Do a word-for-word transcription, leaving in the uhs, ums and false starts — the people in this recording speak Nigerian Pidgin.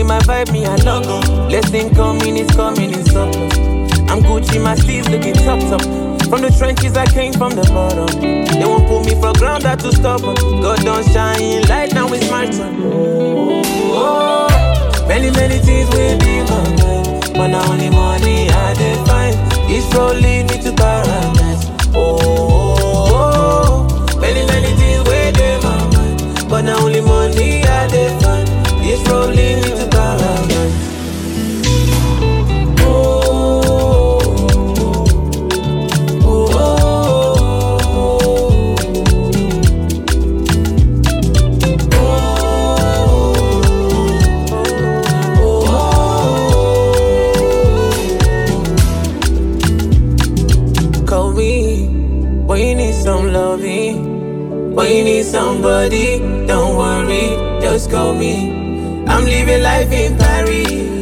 my vibe, me I log on. Blessing coming, it's coming in surplus. I'm Gucci, my sleeves looking top top. From the trenches, I came from the bottom. They won't put me for ground, that to stop us. God don't shine light, now it's my turn. Oh, oh. Many, many things will be my mind, but now only money I define. This road lead me to paradise. Oh, oh, oh. Many, many things will be my mind, but now only money I define. This road lead me to paradise. When you need some loving, when you need somebody, don't worry, just call me. I'm living life in Paris.